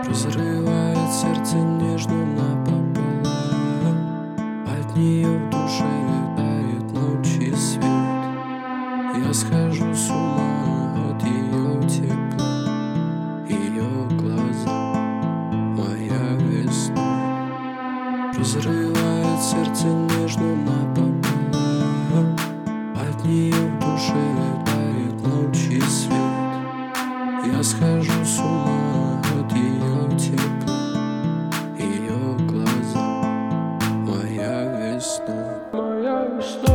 Разрывает сердце нежно напополам. От нее в душе тает ночи свет. Я схожу с ума от ее тепла. Ее глаза, моя весна. Разрывает сердце нежно напополам. От нее в душе тает ночи свет. Я схожу с ума от ее тепла. Ее глаза, моя весна. Моя весна.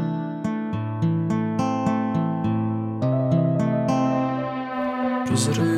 Разрыв